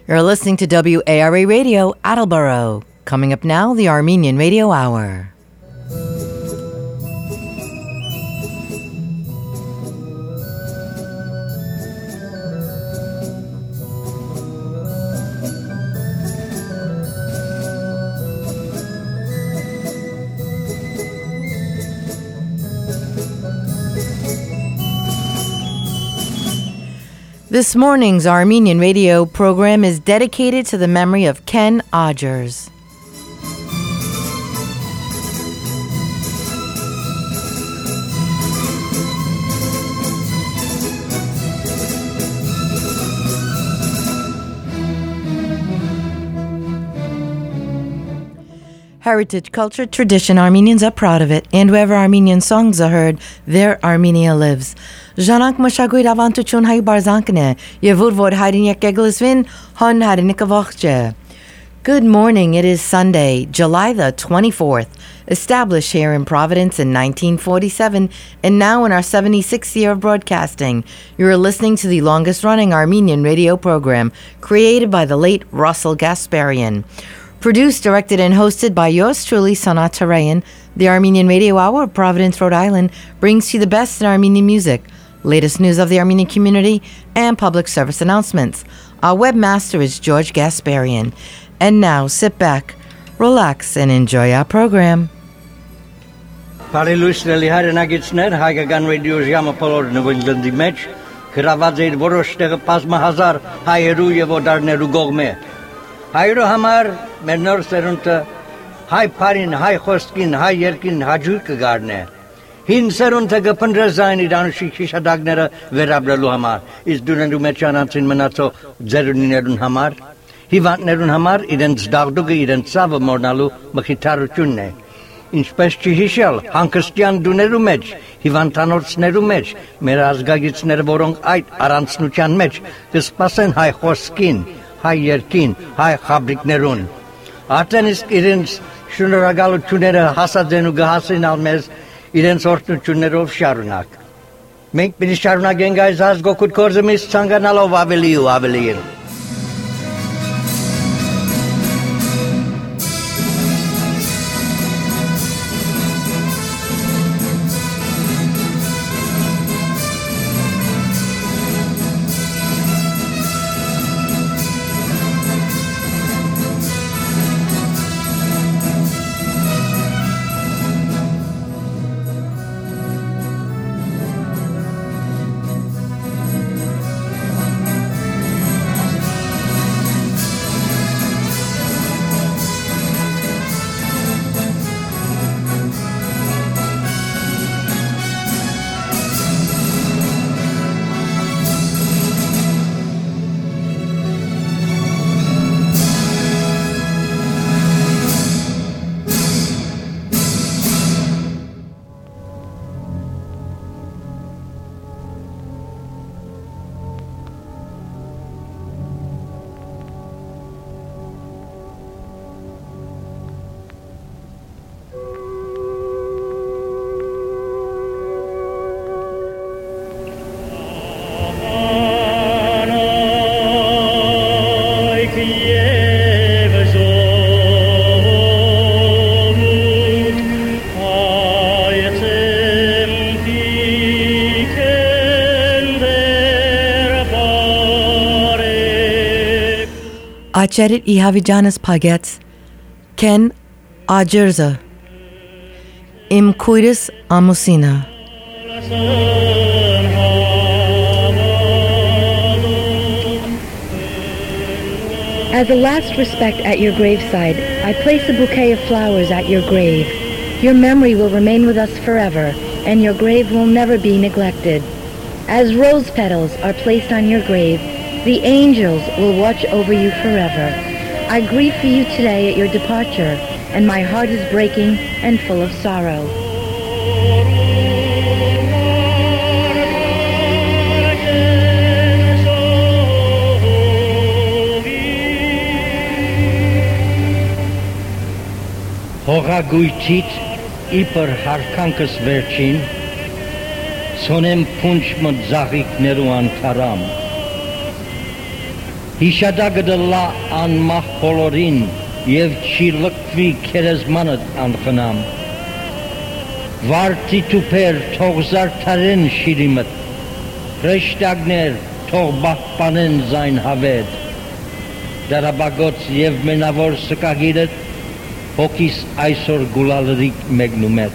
You're listening to WARA Radio, Attleboro. Coming up now, the Armenian Radio Hour. This morning's Armenian radio program is dedicated to the memory of Ken Odgers. Heritage, culture, tradition, Armenians are proud of it, and wherever Armenian songs are heard, there Armenia lives. Ժանանք մշակույթ ավանդություն հայ բարձանքն է, եւ որ հայրեն եկեք լսվին, հոն հայրենիքը ողջ է. Good morning, it is Sunday, July the 24th, established here in Providence in 1947, and now in our 76th year of broadcasting. You are listening to the longest-running Armenian radio program, created by the late Russell Gasparian. Produced, directed, and hosted by yours truly, Sanat Tarayan, the Armenian Radio Hour of Providence, Rhode Island, brings you the best in Armenian music, latest news of the Armenian community, and public service announcements. Our webmaster is George Gasparian. And now, sit back, relax, and enjoy our program. Բարելույսների հայրենագիցներ, հայկական ռադիո ժամը բոլոր նվնջնդի մեջ, գրաված էր որոշ տեղը բազմահազար հայերու եւ օտարներու կողմէ։ Հայրո համար մեր նոր սերունդը հայ բարին, հայ խոսքին, հայ երկին հաջող կգարնե։ Հին սերունդը կփնտրեզային իր անշիկ շիշադակները վերաբրելու համար, իսկ դուներու մեջ անցին մնացող ձերունիներուն համար, հիվանդներուն համար իրենց դաղդուկը իրենց ցավը մորնալու մխիթարությունն է։ Ինչպես չհիշել հանգստյան դուներու մեջ, հիվանդանոցներու մեջ, մեր ազգագիցները, որոնք այդ առանցնության մեջ կսպասեն հայ խոսքին, հայ երկին, հայ խաբրիկներուն։ Արդեն իսկ իրենց շնորհակալությունները հասած են ու կհասնեն մեզ իրենց օրհնություններով շարունակ։ Մենք պիտի շարունակենք այս ազգօգուտ գործը միշտ ցանկանալով ավելի ու ավելի։ Acerit ihavijanas pagets, Ken Odgerza, Imkuiris amusina. As a last respect at your graveside, I place a bouquet of flowers at your grave. Your memory will remain with us forever, and your grave will never be neglected. As rose petals are placed on your grave, the angels will watch over you forever. I grieve for you today at your departure, and my heart is breaking and full of sorrow. Հողագույթից իբր հարկանքս վերջին, սոնեմ փունջ մտ զաղիքներու անթարամ, Hishadagdala an Maholorin, Yev Chilukvi Keresmanat an Khanam. Varti Tuper Togzar Tarin Shirimat, Reshtagner Togbachpanen Zain Haved. Darabagot Yev Menavor Sakagiret, Hokis Aisor Gulalrik Megnumet.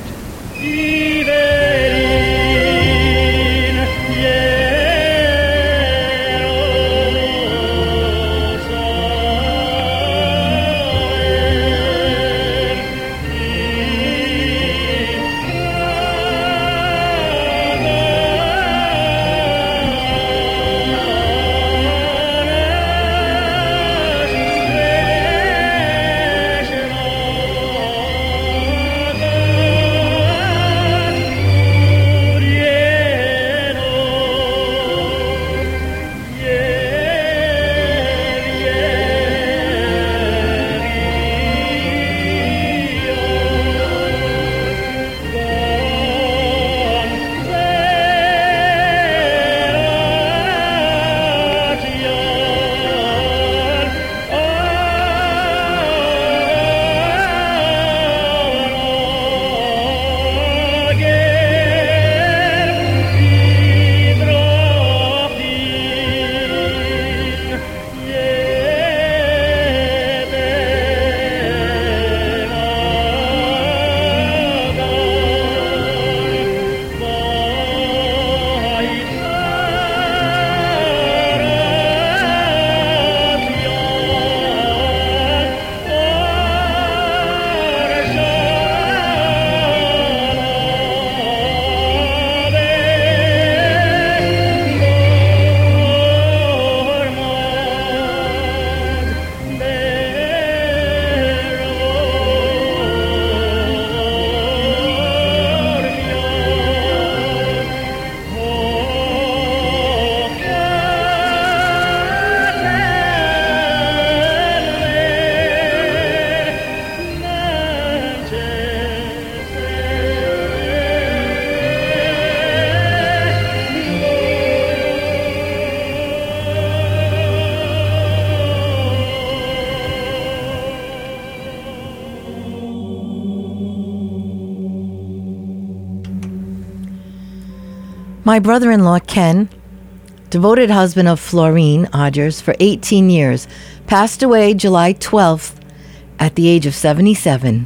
My brother-in-law, Ken, devoted husband of Florine Odgers for 18 years, passed away July 12th at the age of 77.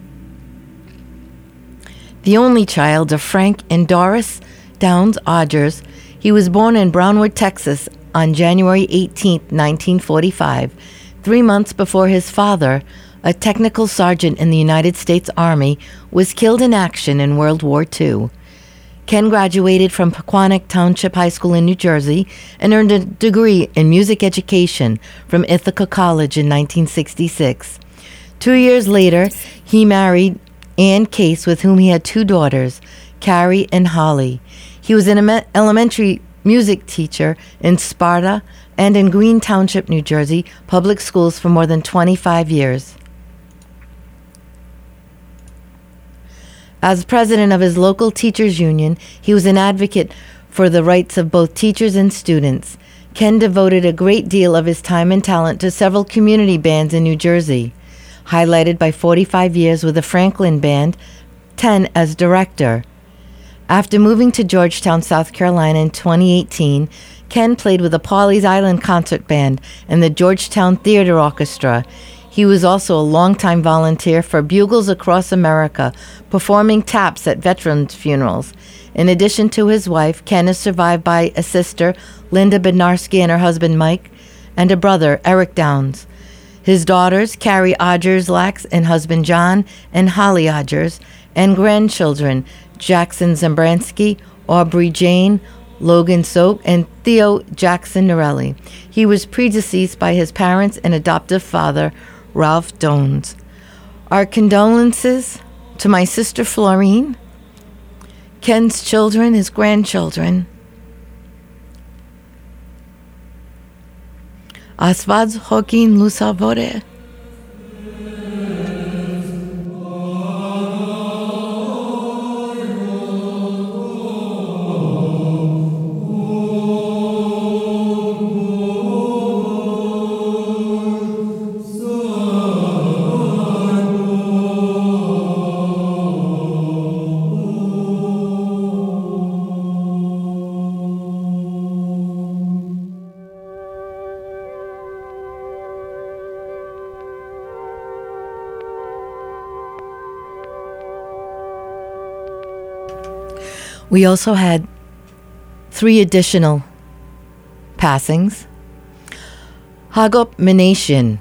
The only child of Frank and Doris Downs Odgers, he was born in Brownwood, Texas on January 18, 1945, 3 months before his father, a technical sergeant in the United States Army, was killed in action in World War II. Ken graduated from Pequannock Township High School in New Jersey and earned a degree in music education from Ithaca College in 1966. 2 years later, he married Ann Case, with whom he had 2 daughters, Carrie and Holly. He was an elementary music teacher in Sparta and in Green Township, New Jersey, public schools for more than 25 years. As president of his local teachers union, he was an advocate for the rights of both teachers and students. Ken devoted a great deal of his time and talent to several community bands in New Jersey, highlighted by 45 years with the Franklin Band, 10 as director. After moving to Georgetown, South Carolina in 2018, Ken played with the Pawleys Island Concert Band and the Georgetown Theater Orchestra. He was also a longtime volunteer for Bugles Across America, performing taps at veterans' funerals. In addition to his wife, Ken is survived by a sister, Linda Bednarski, and her husband, Mike, and a brother, Eric Downs. His daughters, Carrie Odgers-Lax and husband John, and Holly Odgers, and grandchildren, Jackson Zambransky, Aubrey Jane, Logan Soap, and Theo Jackson Norelli. He was predeceased by his parents and adoptive father, Ralph Dones. Our condolences to my sister Florine, Ken's children, his grandchildren. Asvaz Joaquin Lusavore. We also had 3 additional passings. Hagop Menashian,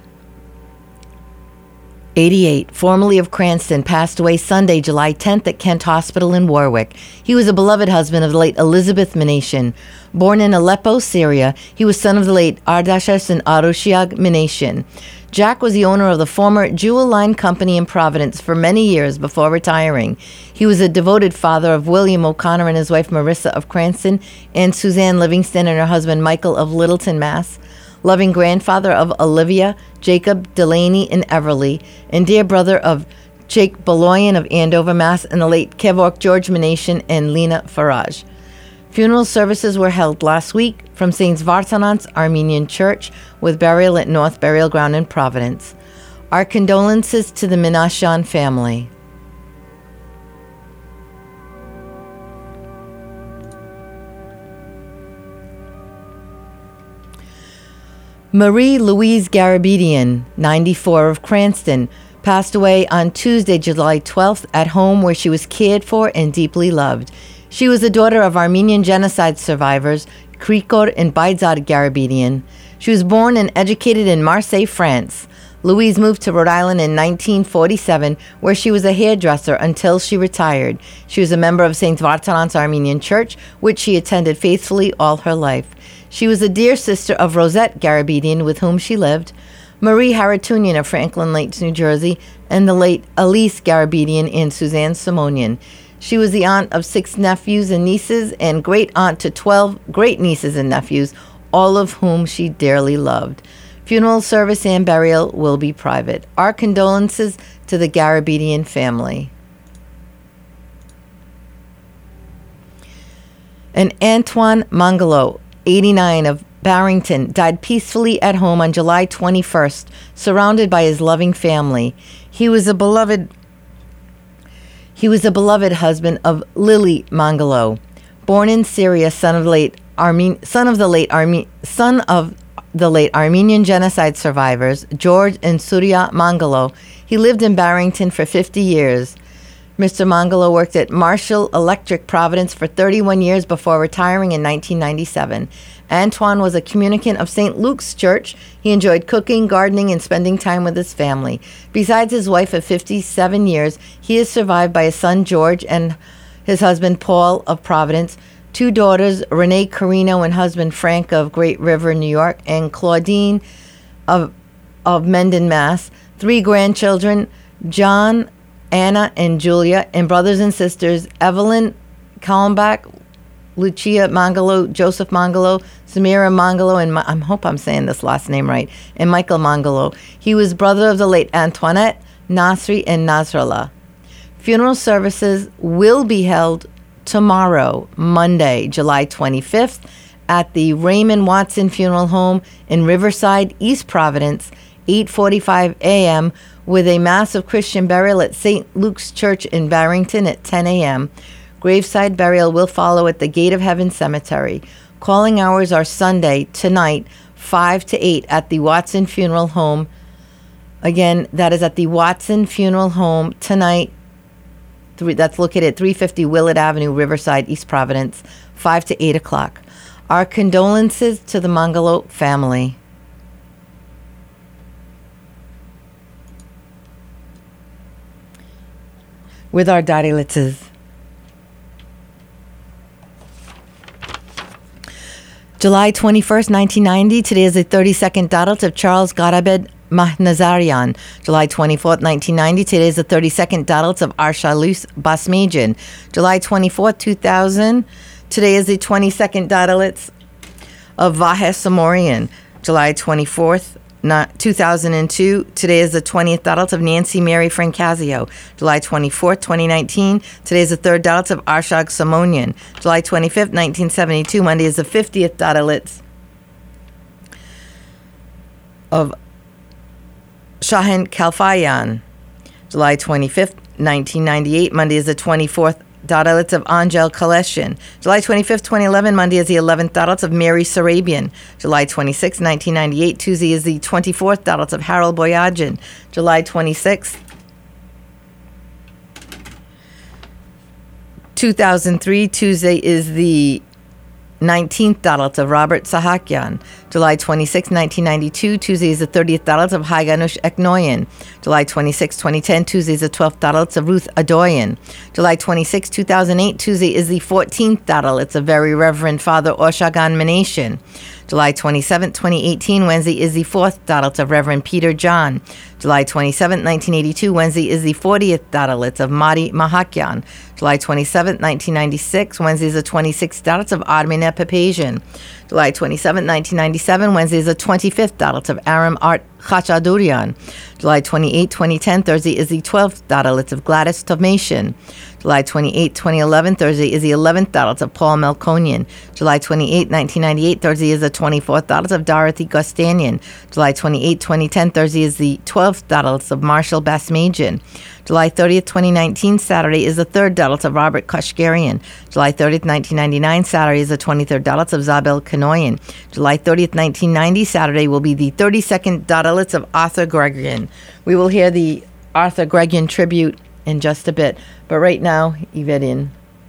88, formerly of Cranston, passed away Sunday, July 10th at Kent Hospital in Warwick. He was a beloved husband of the late Elizabeth Menashian. Born in Aleppo, Syria, he was son of the late Ardashas and Aroshiag Menashian. Jack was the owner of the former Jewel Line Company in Providence for many years before retiring. He was a devoted father of William O'Connor and his wife Marissa of Cranston, and Suzanne Livingston and her husband Michael of Littleton, Mass. Loving grandfather of Olivia, Jacob Delaney and Everly, and dear brother of Jake Beloyan of Andover, Mass., and the late Kevork George Menashian and Lena Faraj. Funeral services were held last week from St. Vartanant's Armenian Church with burial at North Burial Ground in Providence. Our condolences to the Menashian family. Marie Louise Garabedian, 94, of Cranston, passed away on Tuesday, July 12th, at home where she was cared for and deeply loved. She was the daughter of Armenian genocide survivors Krikor and Baidzad Garabedian. She was born and educated in Marseille, France. Louise moved to Rhode Island in 1947, where she was a hairdresser until she retired. She was a member of St. Vartanant's Armenian Church, which she attended faithfully all her life. She was a dear sister of Rosette Garabedian, with whom she lived, Marie Haratunian of Franklin Lakes, New Jersey, and the late Elise Garabedian and Suzanne Simonian. She was the aunt of 6 nephews and nieces and great aunt to 12 great nieces and nephews, all of whom she dearly loved. Funeral service and burial will be private. Our condolences to the Garabedian family. And Antoine Mangalo, 89, of Barrington, died peacefully at home on July 21st, surrounded by his loving family. He was a beloved husband of Lily Mangalo, born in Syria, son of the late Armenian genocide survivors George and Surya Mangalo. He lived in Barrington for 50 years. Mr. Mangalo worked at Marshall Electric Providence for 31 years before retiring in 1997. Antoine was a communicant of St. Luke's Church. He enjoyed cooking, gardening, and spending time with his family. Besides his wife of 57 years, he is survived by his son George and his husband Paul of Providence, 2 daughters, Renee Carino and husband Frank of Great River, New York, and Claudine of Mendon, Mass., 3 grandchildren, John, Anna, and Julia, and brothers and sisters, Evelyn Kalmbach, Lucia Mangalo, Joseph Mangalo, Samira Mangalo, and I hope I'm saying this last name right, and Michael Mangalo. He was brother of the late Antoinette, Nasri, and Nasrallah. Funeral services will be held tomorrow, Monday, July 25th, at the Raymond Watson Funeral Home in Riverside, East Providence, 8:45 a.m., with a massive Christian burial at St. Luke's Church in Barrington at 10 a.m. Graveside burial will follow at the Gate of Heaven Cemetery. Calling hours are Sunday, tonight, 5 to 8 at the Watson Funeral Home. Again, that is at the Watson Funeral Home tonight. That's located at 350 Willard Avenue, Riverside, East Providence, 5 to 8 o'clock. Our condolences to the Mangalo family. With our Darilitzes. July 21st, 1990. Today is the 32nd Darat of Charles Garabed Mahnazarian. July 24th, 1990. Today is the 32nd Darat of Arshalus Basmajian. July 24th, 2000. Today is the 22nd Darat of Vahes Samorian. July 24th, 2002. Today is the 20th Darat of Nancy Mary Francasio. July 24th, 2019. Today is the 3rd Darat of Arshag Simonian. July 25th, 1972. Monday is the 50th Darat of Shahin Kalfayan. July 25th, 1998. Monday is the 24th Darat of Angel Kaleshin. July 25th, 2011. Monday is the 11th Darat of Mary Sarabian. July 26th, 1998. Tuesday is the 24th Darat of Harold Boyadjian. July 26th. 2003, Tuesday is the 19th Dalat of Robert Sahakyan. July 26, 1992, Tuesday is the 30th Dalat of Haganush Eknoyan. July 26, 2010, Tuesday is the 12th Dalat of Ruth Adoyan. July 26, 2008, Tuesday is the 14th Dalat. It's a very Reverend Father Oshagan Menashin. July 27, 2018, Wednesday is the 4th Dalat of Reverend Peter John. July 27, 1982, Wednesday is the 40th Dalat of Madi Mahakyan. July 27, 1996, Wednesday is the 26th Dalat of Admina Papazian. July 27, 1997, Wednesday is the 25th Dalat of Aram Art Khachadurian. July 28, 2010, Thursday is the 12th Dalat of Gladys Tomasian. July 28, 2011, Thursday is the 11th Dalat of Paul Melkonian. July 28, 1998, Thursday is the 24th Dalat of Dorothy Gostanian. July 28, 2010, Thursday is the 12th Dalat of Marshall Basmajian. July 30th, 2019, Saturday is the 3rd Dalat of Robert Kashgarian. July 30th, 1999, Saturday is the 23rd Dalat of Zabel Kanoyan. July 30th, 1990, Saturday will be the 32nd Dalat of Arthur Gregorian. We will hear the Arthur Gregorian tribute in just a bit, but right now, Yvedin.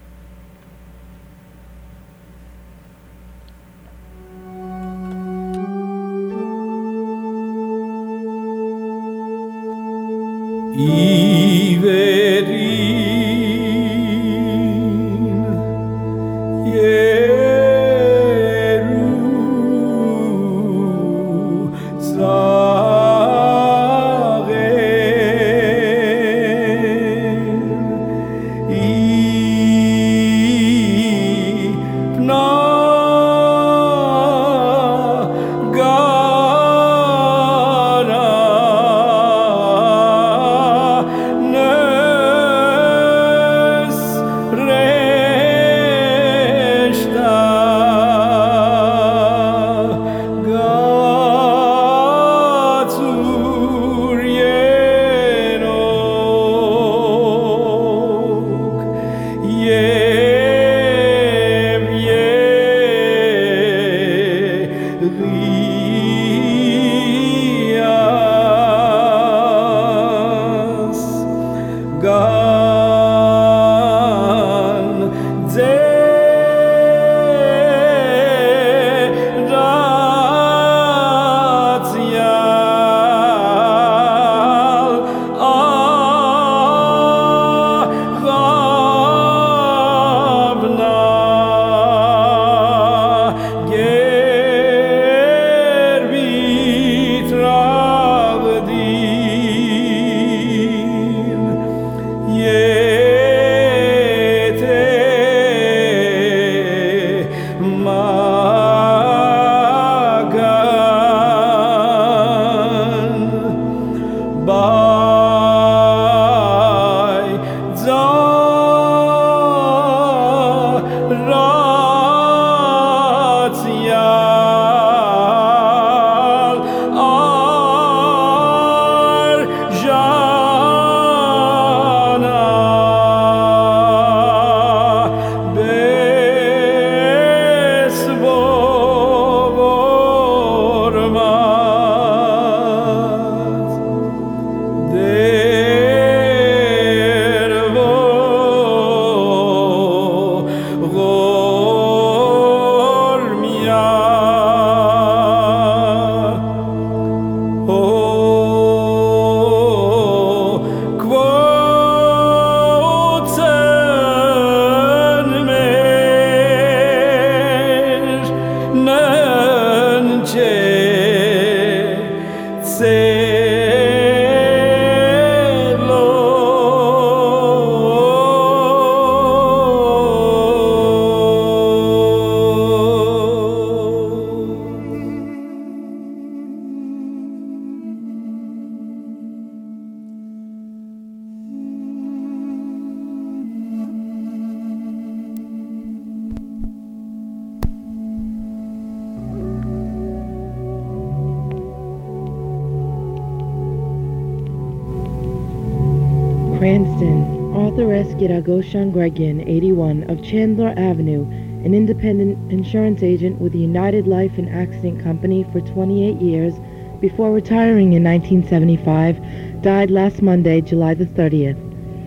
Cranston, Arthur S. Giragoshan Gregorian, 81, of Chandler Avenue, an independent insurance agent with the United Life and Accident Company for 28 years before retiring in 1975, died last Monday, July the 30th.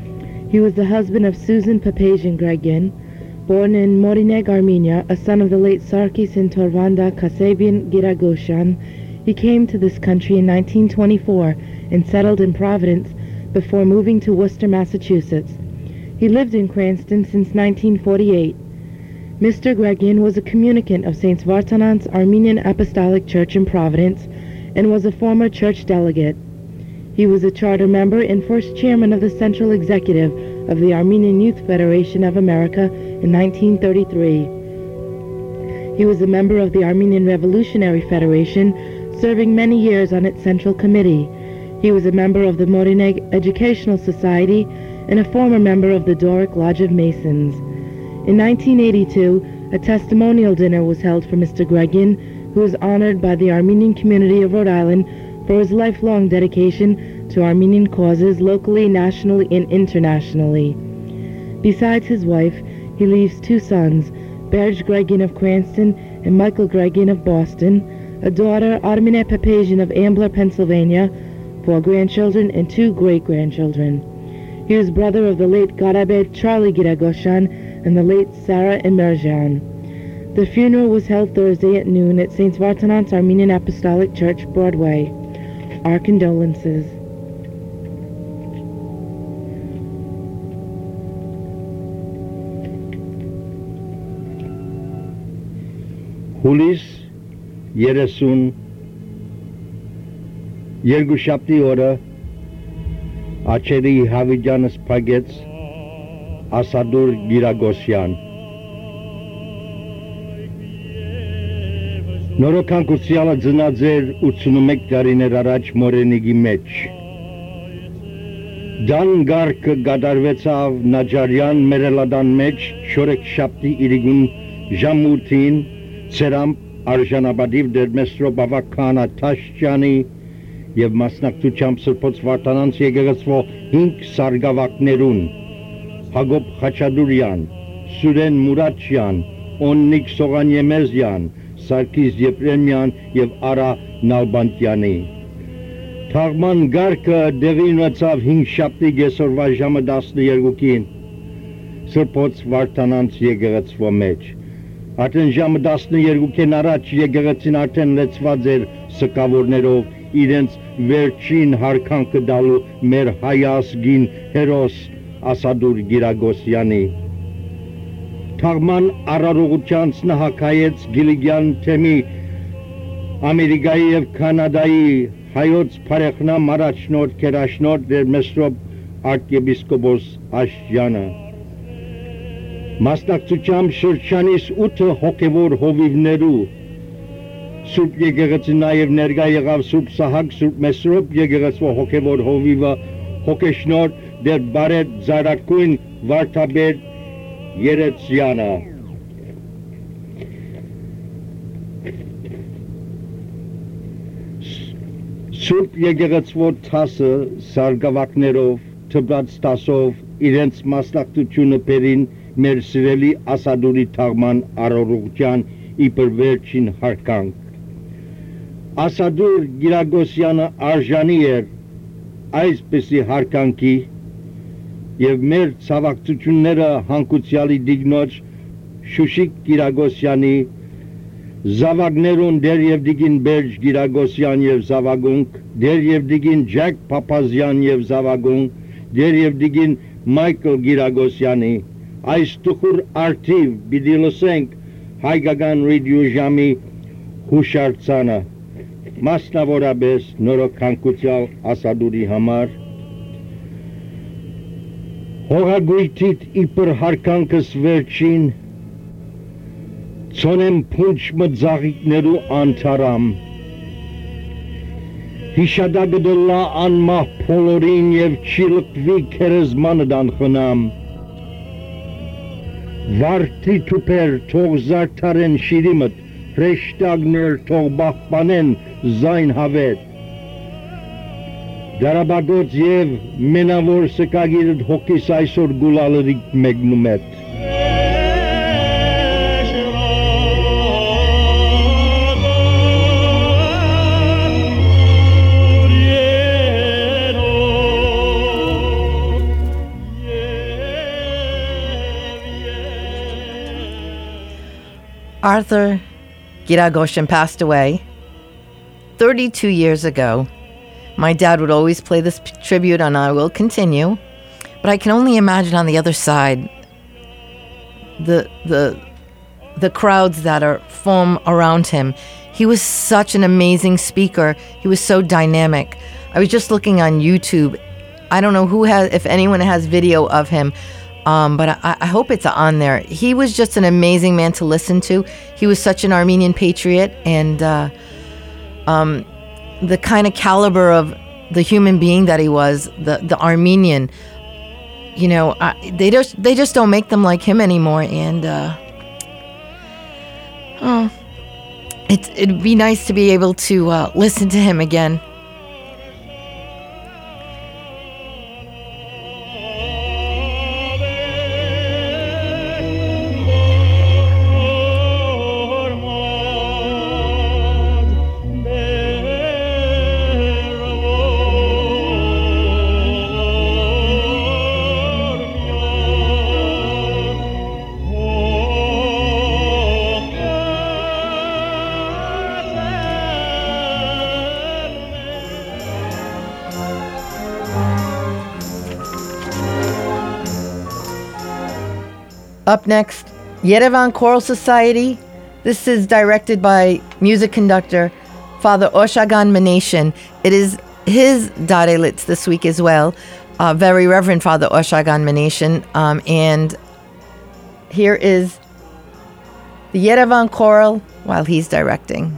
He was the husband of Susan Papazian Gregin, born in Morineg, Armenia, a son of the late Sarkis and Torvanda Kasabian Giragosyan. He came to this country in 1924 and settled in Providence before moving to Worcester, Massachusetts. He lived in Cranston since 1948. Mr. Gregin was a communicant of St. Vartanant's Armenian Apostolic Church in Providence and was a former church delegate. He was a charter member and first chairman of the Central Executive of the Armenian Youth Federation of America in 1933. He was a member of the Armenian Revolutionary Federation, serving many years on its Central Committee. He was a member of the Morineg Educational Society and a former member of the Doric Lodge of Masons. In 1982, a testimonial dinner was held for Mr. Gregin, who was honored by the Armenian community of Rhode Island for his lifelong dedication to Armenian causes locally, nationally, and internationally. Besides his wife, he leaves two sons, Berge Gregin of Cranston and Michael Gregin of Boston, a daughter, Armine Papazian of Ambler, Pennsylvania, 4 grandchildren and 2 great-grandchildren. He was brother of the late Garabed Charlie Giragosyan and the late Sarah Emerjan. The funeral was held Thursday at noon at St. Vartanant's Armenian Apostolic Church, Broadway. Our condolences. Հուլիս 32 օրը Աչերի Հավիջանը սփագեց Ասադուր Գիրագոսյան Նորոքանկուցյալը ծնած էր 81 տարիներ առաջ Մորենիգի մեջ Դան գարկը գադարվեցավ Նաջարյան Մերելադան մեջ Չորեքշաբթի իրիգուն ժամուտին Ցերամ Արժանաբադիվ Դերմեսրո Բավակ Քահանա Թաշչյանի եւ մասնակցությամբ Սրբոց Վարդանանց եկեղեցվո 5 սարգավակներուն Հակոբ Խաչատուրյան, Սուրեն Մուրադյան, Օննիկ Սողանյեմեզյան, Սարգիս Եփրեմյան եւ Արա Նալբանդյանի Թաղման գարկը դեղի ունեցավ 5 շաբթի գեսորվա ժամը 12-ին Սրբոց Վարդանանց եկեղեցվո մեջ Արդեն ժամը 12-ին առաջ եկեղեցին արդեն լեցված էր սկավորներով իրենց վերջին հարկանքը դալու մեր հայազգին հերոս Ասադուր Գիրագոսյանի Թաղման արարողությանց նահակայեց Գիլիգյան թեմի Ամերիկայի եւ Կանադայի հայոց փարեխնամ առաջնորդ Կերաշնորդ Դերմեսրոբ arciepiskopos Աշյանը Մասնակցությամբ շրջանից 8 հոգևոր հովիվներու Սուրբ եկեղեցի նաև ներկա եղավ Սուրբ Սահակ Սուրբ Մեսրոպ եկեղեցվո հոգևոր հովիվը հոգեշնոր դեր բարետ Զարակույն Վարդապետ Երեցյանը Սուրբ եկեղեցվո տասը սարգավակներով թբրած տասով իրենց մասնակցությունը բերին մեր սիրելի Ասադուրի թաղման արարողության իբր վերջին հարկանք Ասադուր Գիրագոսյանը արժանի էր այսպիսի հարկանքի եւ մեր ցավակցությունները հանկուցյալի դիգնոջ Շուշիկ Գիրագոսյանի Զավագներուն դերև դիգին Բերջ Գիրագոսյան եւ Զավագունք դերև դիգին Ջակ Փափազյան եւ Զավագունք դերև դիգին Մայքլ Գիրագոսյանի այս տխուր արդիվ պիտի լսենք հայկական ռադիո ժամի հուշարձանը մասնավորապես նորոքանկուցյալ Ասադուրի համար հողագույթիտ իբր հարկանքս վերջին ցոնեմ փունջ մձաղիկներու անթարամ հիշադակը դլա անմահ փոլորին եւ չիլկվի քերզմանը դան խնամ Վարդի թուպեր թող զարդարեն շիրիմըտ, հրեշտագներ թող բախպանեն զայն հավետ։ Դարաբագոց և մենավոր սկագիրդ հոգիս այսօր գուլալրիկ մեկնում էտ։ Arthur Giragoshin passed away 32 years ago. My dad would always play this tribute, and I will continue. But I can only imagine on the other side the crowds that are form around him. He was such an amazing speaker. He was so dynamic. I was just looking on YouTube. I don't know if anyone has video of him, but I hope it's on there. He was just an amazing man to listen to. He was such an Armenian patriot, and the kind of caliber of the human being that he was, the Armenian, they just don't make them like him anymore. And it'd be nice to be able to listen to him again. Up next, Yerevan Choral Society. This is directed by music conductor Father Oshagan Menashen. It is his Darelitz this week as well. Very Reverend Father Oshagan Menashen. And here is the Yerevan Choral while he's directing.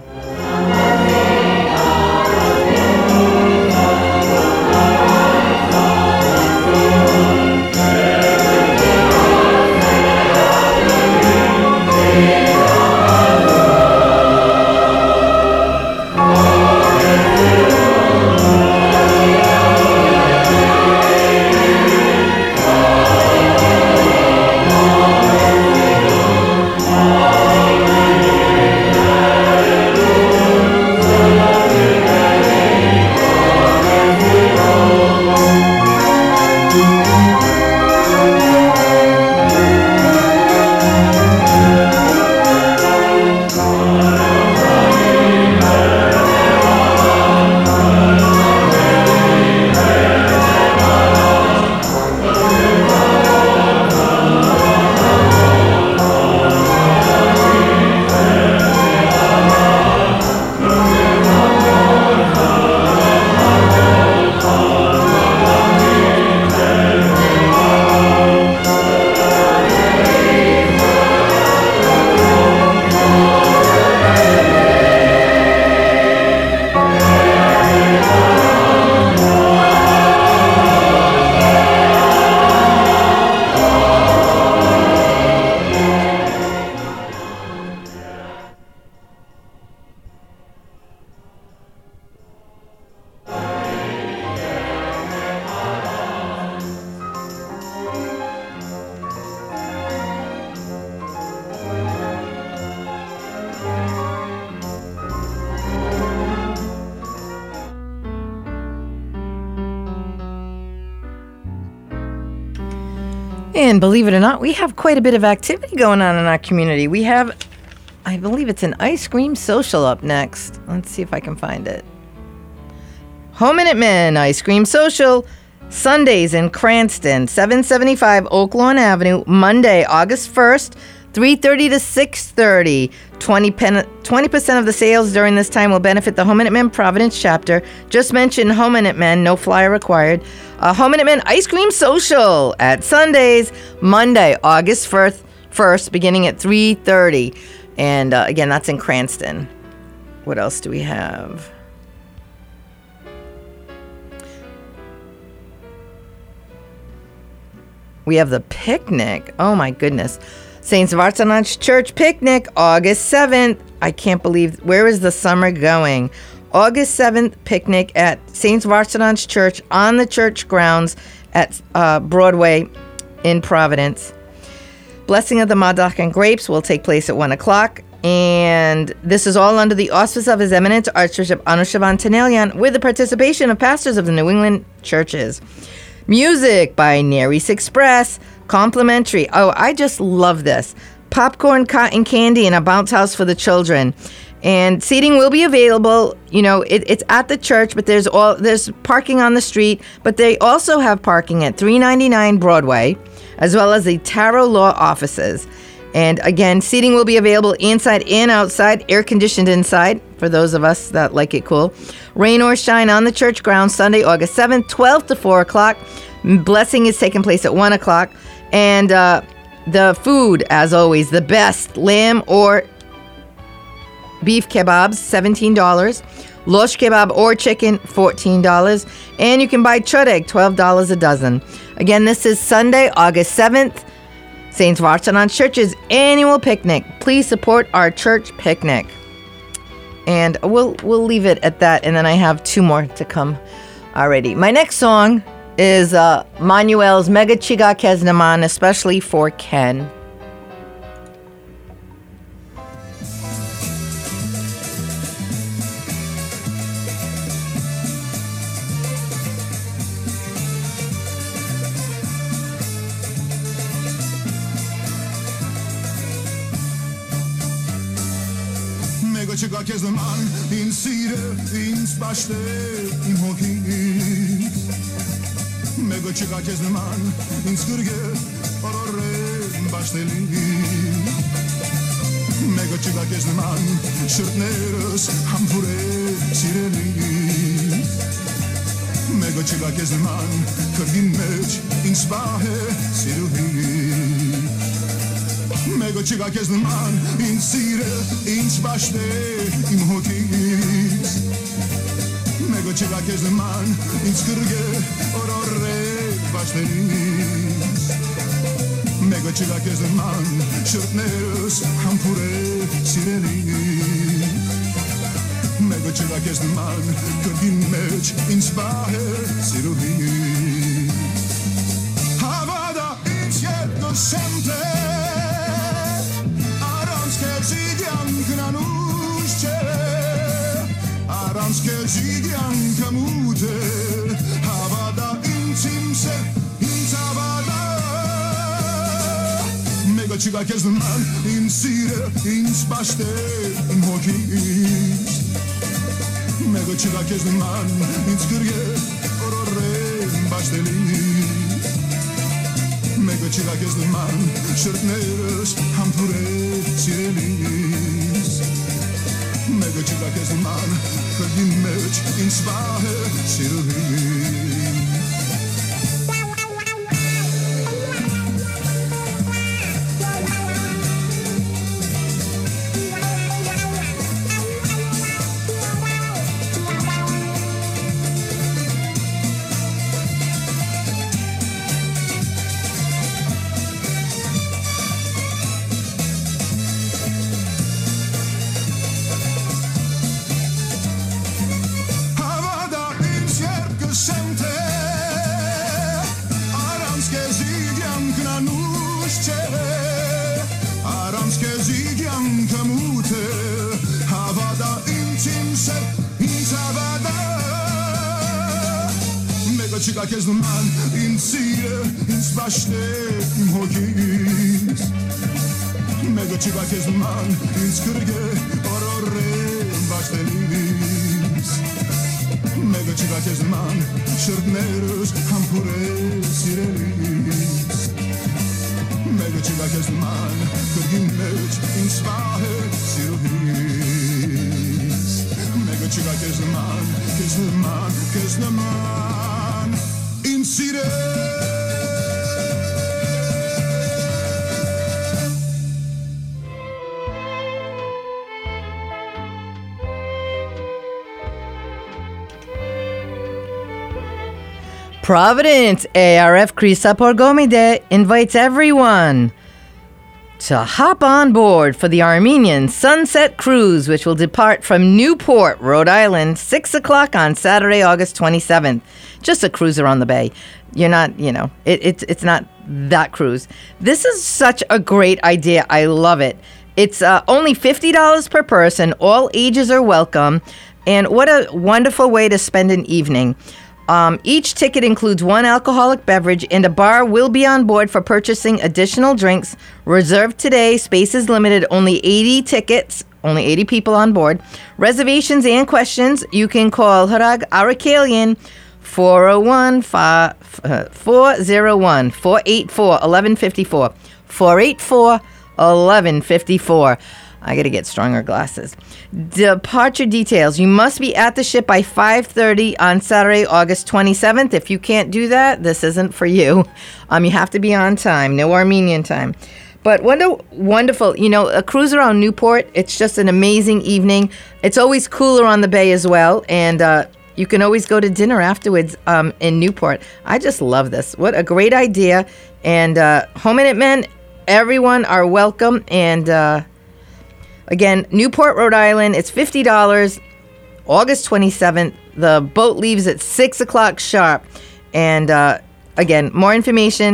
And believe it or not, we have quite a bit of activity going on in our community. We have, I believe it's an ice cream social up next. Let's see if I can find it. Hominid Men Ice Cream Social, Sundays in Cranston, 775 Oak Lawn Avenue, Monday, August 1st, 3:30 to 6:30. 20% of the sales during this time will benefit the Hominid Men Providence chapter. Just mention Hominid Men, no flyer required. Hominid Men Ice Cream Social at Sundays, Monday, August 1st, beginning at 3:30. And again, that's in Cranston. What else do we have? We have the picnic. Oh my goodness. St. Svartanans Church Picnic, August 7th. I can't believe, where is the summer going? August 7th, picnic at St. Svartanans Church on the church grounds at Broadway in Providence. Blessing of the Madach and Grapes will take place at 1 o'clock. And this is all under the auspice of His Eminence Archbishop Anushavan Tenelian with the participation of pastors of the New England churches. Music by Neris Express. Complimentary. Oh, I just love this. popcorn, cotton candy, and a bounce house for the children. And seating will be available. You know, it's at the church, but there's parking on the street. But they also have parking at 399 Broadway, as well as the Tarot Law offices. And again, seating will be available inside and outside, air-conditioned inside, for those of us that like it cool. Rain or shine on the church grounds, Sunday, August 7th, 12 to 4 o'clock. Blessing is taking place at 1 o'clock. And the food, as always, the best lamb or beef kebabs, $17. Losh kebab or chicken, $14. And you can buy choreg, $12 a dozen. Again, this is Sunday, August 7th. St. Vartanan Church's annual picnic. Please support our church picnic. And we'll leave it at that. And then I have 2 more to come already. My next song is Manuel's Mega Chiga Keznaman, especially for Ken. Chica que es de man, in sire, in spaște, in hockey. Mega chica que es de man, in scurge, orore, bașteli. Mega chica que es de man, șurtneros, hampure, sireli. Mega chica que es de man, cărgin meci, in spahe, sireli. Mega chica que es de man, in sire, in spaște, in hockey. Mega chica que es de man, in scurge, orore, bașteli. Mega chica que es de man, șurtneros, hampure, sireli. Mega chica que es de man, cărgin meci, in spahe, sireli. Havada, in cierto sempre, Aranske zidjan kamute Havada intimse intavada Mega chica que es de man in sire in spaște in hockey Mega chica que es de man in scurge orore bașteli Mega chica que es de man șertneres hampure sirelis Mega chica que es de man cărgin meci in spahe sirelis Chica que es de man in sire in spaște in hockey Mega chica que es de man in scurge orore baștelis Mega chica que es de man șertneros hampure sirelis Mega chica que es de man cărgin meci in spahe sirelis Mega chica que es de man que es de man que es de man in sire Providence ARF Krisa Porgomide invites everyone to hop on board for the Armenian Sunset Cruise, which will depart from Newport, Rhode Island, 6 o'clock on Saturday, August 27th. Just a cruiser on the bay. You're not, it's not that cruise. This is such a great idea. I love it. It's only $50 per person. All ages are welcome. And what a wonderful way to spend an evening. Each ticket includes one alcoholic beverage, and a bar will be on board for purchasing additional drinks. Reserved today. Space is limited. Only 80 tickets. Only 80 people on board. Reservations and questions, you can call Harag Arakalian 401-484-1154. 484-1154. I got to get stronger glasses. Departure details. You must be at the ship by 5:30 on Saturday, August 27th. If you can't do that, this isn't for you. You have to be on time. No Armenian time. But wonderful. A cruise around Newport, it's just an amazing evening. It's always cooler on the bay as well. And you can always go to dinner afterwards in Newport. I just love this. What a great idea. And Home Minute Men, everyone are welcome. And again, Newport, Rhode Island, it's $50, August 27th. The boat leaves at 6 o'clock sharp. And again, more information,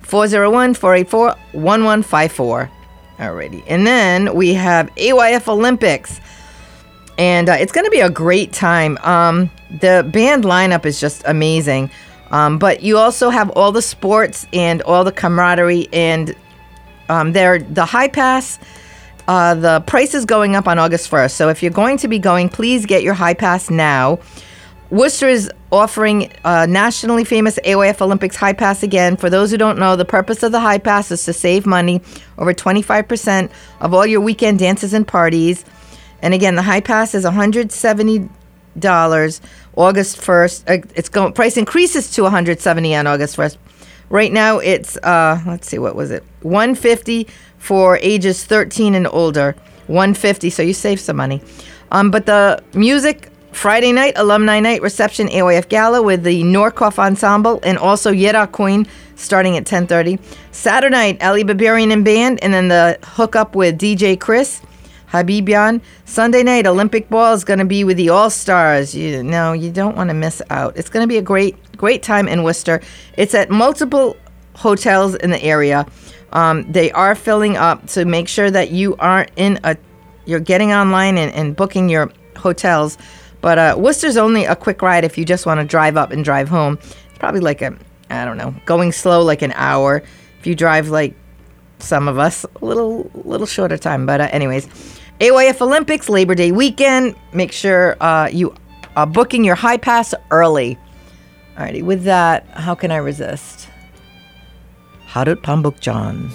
401-484-1154. Alrighty. And then we have AYF Olympics. And it's going to be a great time. The band lineup is just amazing. But you also have all the sports and all the camaraderie. And the High Pass, the price is going up on August 1st. So if you're going to be going, please get your High Pass now. Worcester is offering nationally famous AYF Olympics High Pass again. For those who don't know, the purpose of the High Pass is to save money, over 25% of all your weekend dances and parties. And again, the High Pass is $170 August 1st. Price increases to $170 on August 1st. Right now it's let's see, what was it? $150 for ages 13 and older. $150, so you save some money. But the music, Friday night, Alumni Night Reception AYF Gala with the Norkoff Ensemble and also Yera Queen starting at 10:30. Saturday night, Ali Barbarian and Band, and then the hookup with DJ Chris, Habibian. Sunday night, Olympic Ball is going to be with the All-Stars. You don't want to miss out. It's going to be a great time in Worcester. It's at multiple hotels in the area. They are filling up, so make sure that you aren't you're getting online and booking your hotels. But Worcester's only a quick ride if you just want to drive up and drive home. It's probably like going slow, like an hour. If you drive like some of us, a little shorter time. But anyways, AYF Olympics, Labor Day weekend. Make sure you are booking your High Pass early. Alrighty, with that, how can I resist? Harut Pambukjan.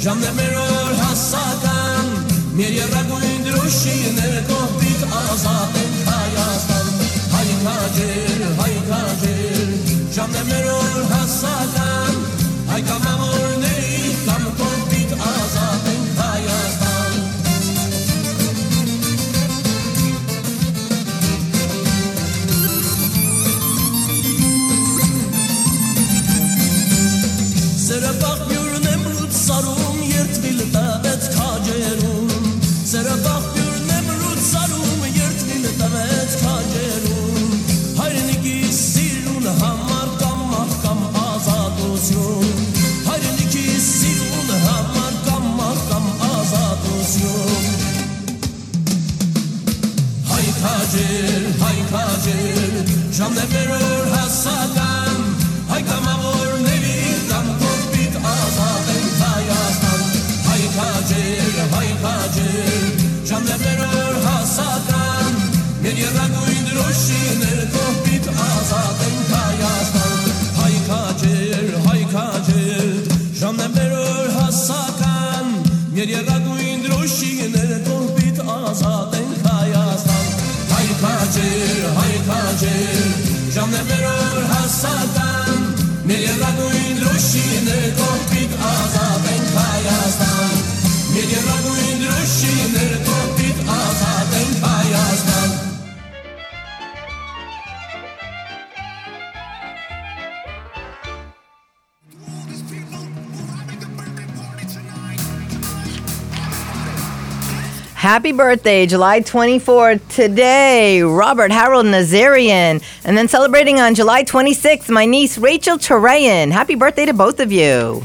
Jamnemeror hasadan Mirjera guindrushiner kohbit azaten kajastan Hay kajir Jamnemeror hasadan Hay kamamor nei kam kohbit azaten kajastan Serabak yürnem rut sarum yert bildavet kajerum Serabak yürnem rut sarum yert bildavet kajerum Hayrniki sirun hamar kam azad olsun Hayrniki sirun hamar kam azad olsun Hay kajir Jamne veror hasadan Hay kamavor nevi kam kokbit azaden kajastan Hay kajir Jamne veror hasadan Mirjera guindrushiner kokbit azaden kajastan Hay kajir Jamne veror hasadan Mirjera guindrushiner kokbit azaden kajastan Hay kajir Jamne veror hasadan Mirjera guindrushiner kokbit azaden kajastan Mirjera guindrushiner kokbit azaden kajastan Happy birthday, July 24th, today, Robert Harold Nazarian. And then celebrating on July 26th, my niece, Rachel Turayan. Happy birthday to both of you.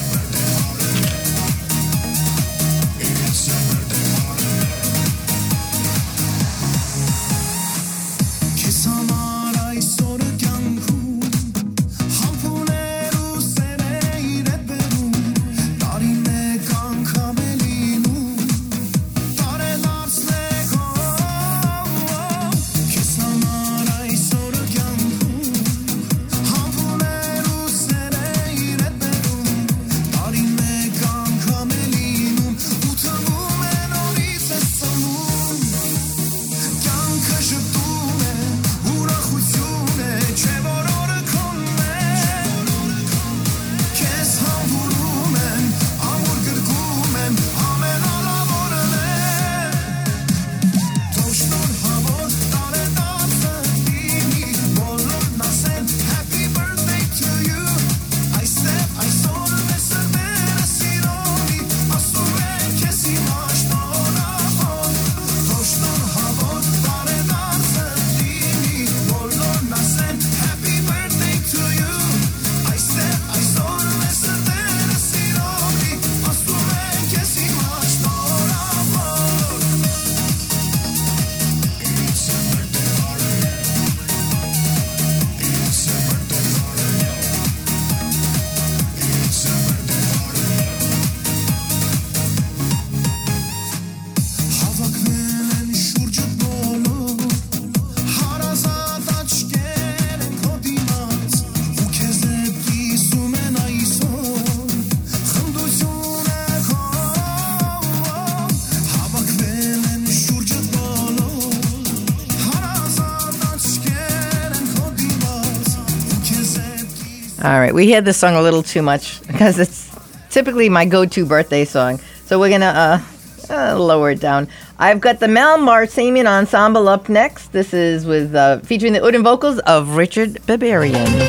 All right, we hear this song a little too much because it's typically my go-to birthday song. So we're going to lower it down. I've got the Malmar Samian Ensemble up next. This is with featuring the Udin vocals of Richard Barbarian.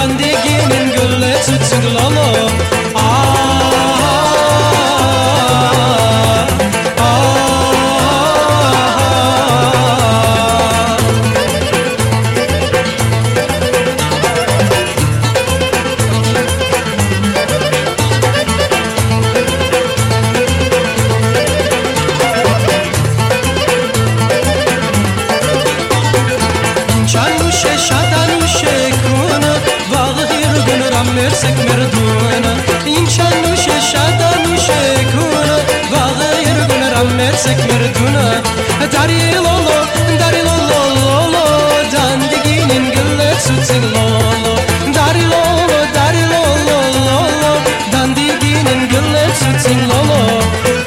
Ah سک مردونه این چنوش شدنوش کنه وغیر گن رم سک مردونه داری لولو دندگینین گلت سوتسین لولو داری لولو دندگینین گلت سوتسین لولو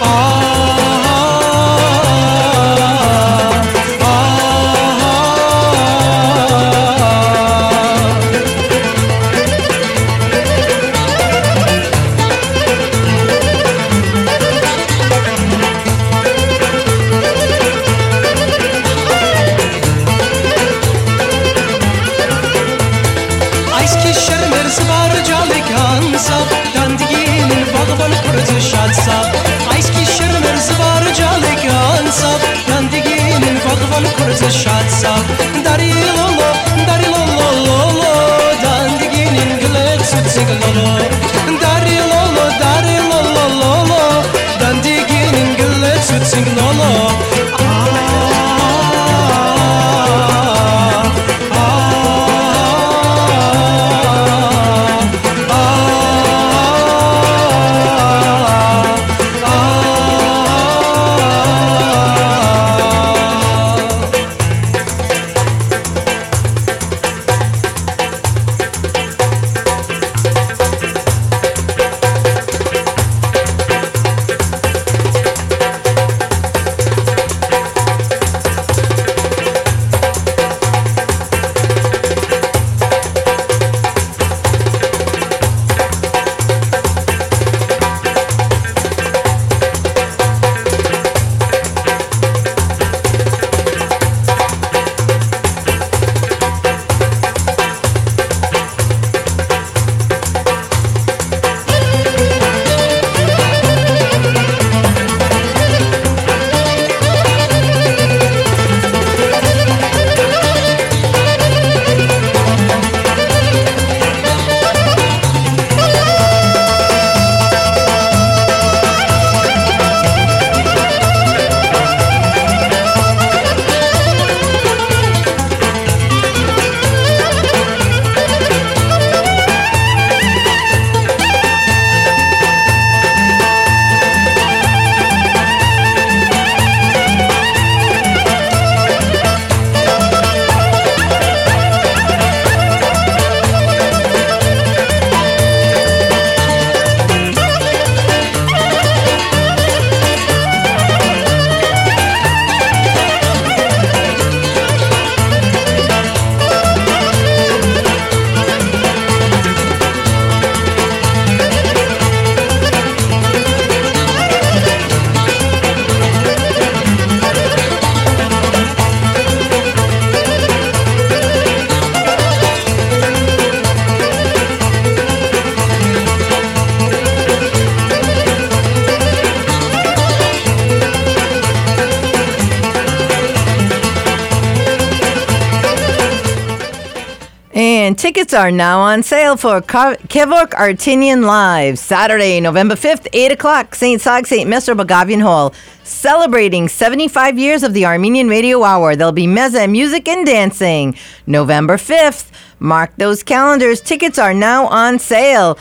Tickets are now on sale for Kevork Artinian Live, Saturday, November 5th, 8 o'clock, St. Sag, St. Messer, Bagavian Hall. Celebrating 75 years of the Armenian Radio Hour. There'll be meze, music, and dancing. November 5th. Mark those calendars. Tickets are now on sale.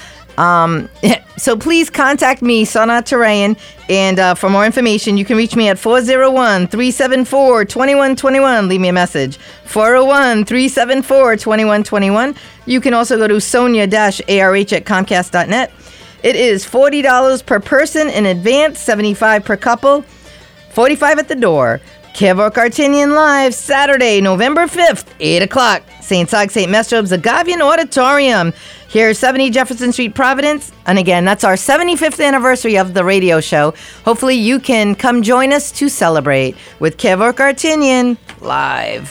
So please contact me, Sana Tarayan, and for more information, you can reach me at 401-374-2121. Leave me a message. 401-374-2121. You can also go to sonia-arh@comcast.net. It is $40 per person in advance, $75 per couple, $45 at the door. Kevork Artinian Live, Saturday, November 5th, 8 o'clock, St. Sag, St. Mestrob, Zagavian Auditorium. Here, 70 Jefferson Street, Providence. And again, that's our 75th anniversary of the radio show. Hopefully you can come join us to celebrate with Kevork Artinian Live.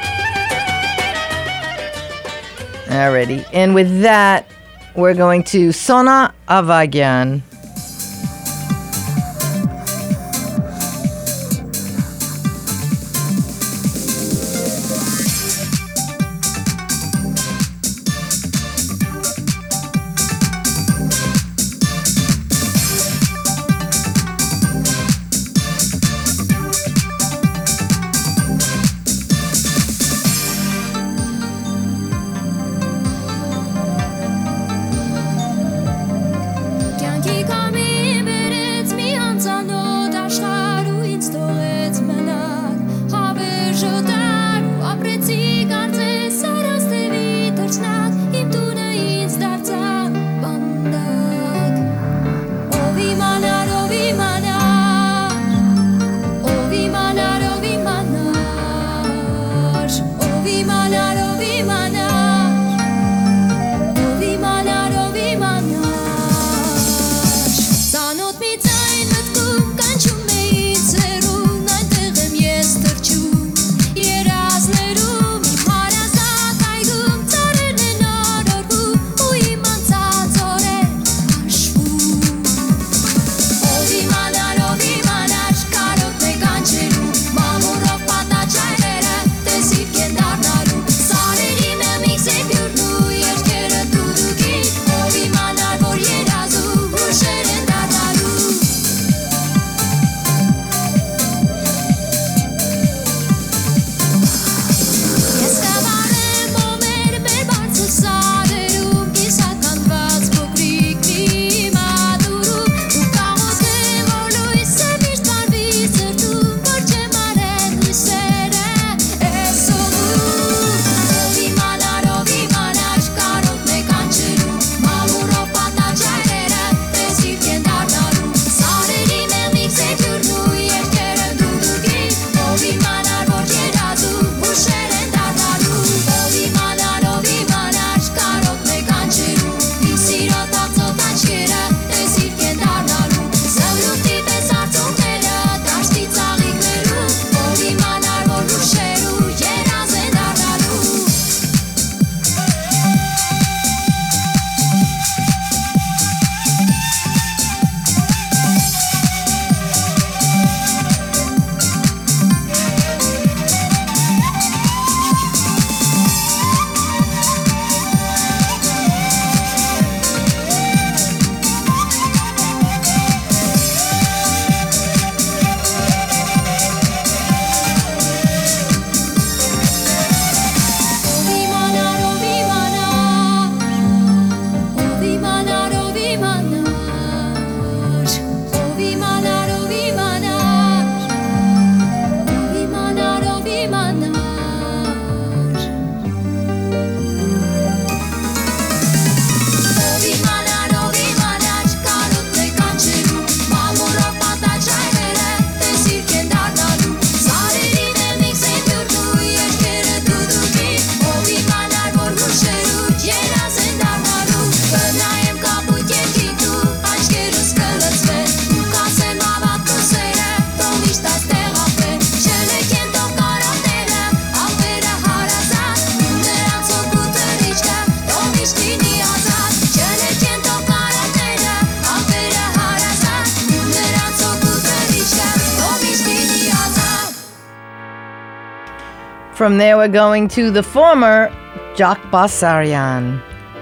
Alrighty. And with that, we're going to Sona Avagyan. From there, we're going to the former Jock Bassarian.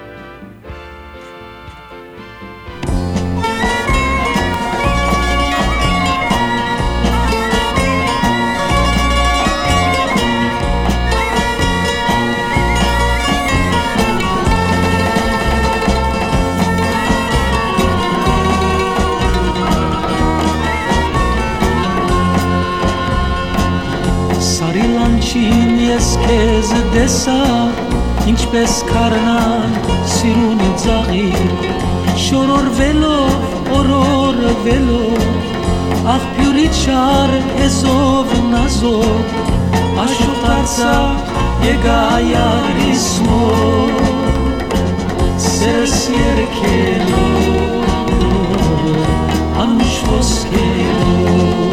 Ես քեզ դեսա ինչպես քարնան սիրունի ծաղիր շորորվելով օրորվելով աղբյուրի չար էզով նազով աշուտացա եկա յարիս մոտ սերս երգելով անուշ ոսկելով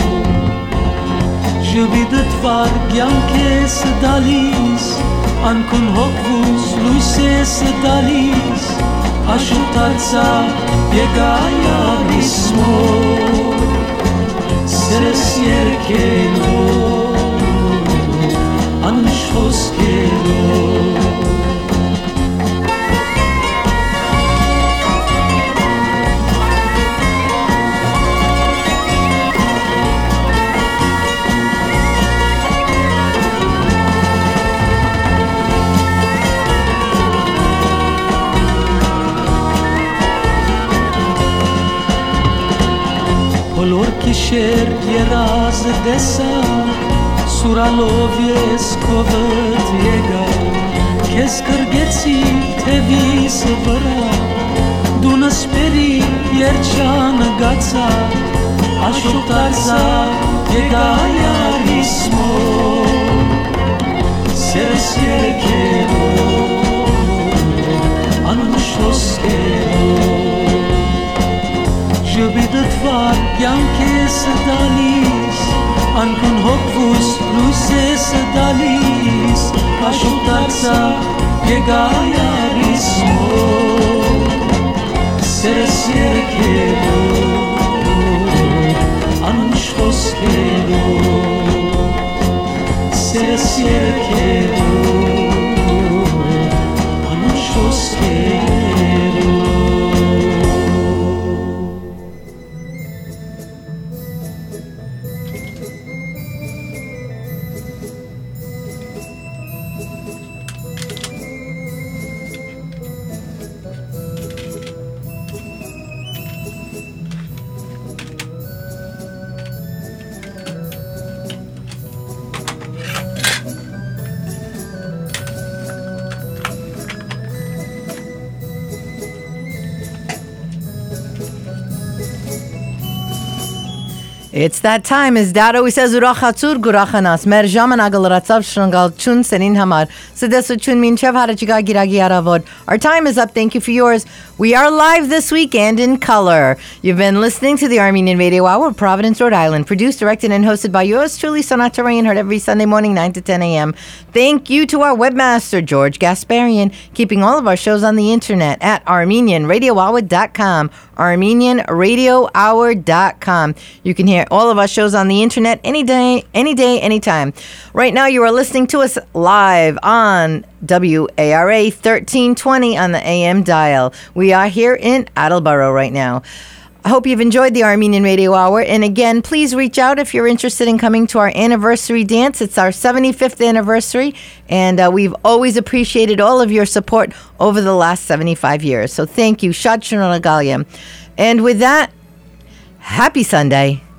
Ժպիտդ վարգյանք ես դալիս, անքուն հոգվուս լույս ես դալիս, աշուտացա եկա յարիս մոտ, սերս երգելով, անուշ խոսքելով Բոլոր կիշեր երազ դեսա, սուրալով ես կովդ եկա, քեզ կրգեցի թևիս վրա, դու նսպերի երջան գացա, աշուտացա եկա յարիս մոտ, սերս երգելով, անուշ ոսկելով Ժպիտդ վարգյանք ես դալիս, անքուն հոգվուս լույս ես դալիս, աշուտացա եկա յարիս մոտ, սերս երգելով, անուշ խոսքելով, սերս երգելով, անուշ խոսքելով It's that time, as Dad always says, Urachatzur Gurachanas, Merjam and Agalaratzav Shrangal Chun Senin Hamar, Sedesu Chun Min Chev Harachiga Giragi Aravod. Our time is up. Thank you for yours. We are live this weekend in color. You've been listening to the Armenian Radio Hour of Providence, Rhode Island, produced, directed, and hosted by yours truly, Sonat Tarayan, heard every Sunday morning, 9 to 10 a.m. Thank you to our webmaster, George Gasparian, keeping all of our shows on the internet at ArmenianRadioHour.com. ArmenianRadioHour.com. You can hear all of our shows on the internet any day, anytime. Right now, you are listening to us live on WARA 1320 on the AM dial. We are here in Attleboro right now. I hope you've enjoyed the Armenian Radio Hour. And again, please reach out if you're interested in coming to our anniversary dance. It's our 75th anniversary, and we've always appreciated all of your support over the last 75 years. So thank you. Shad Shana Galia. And with that, happy Sunday.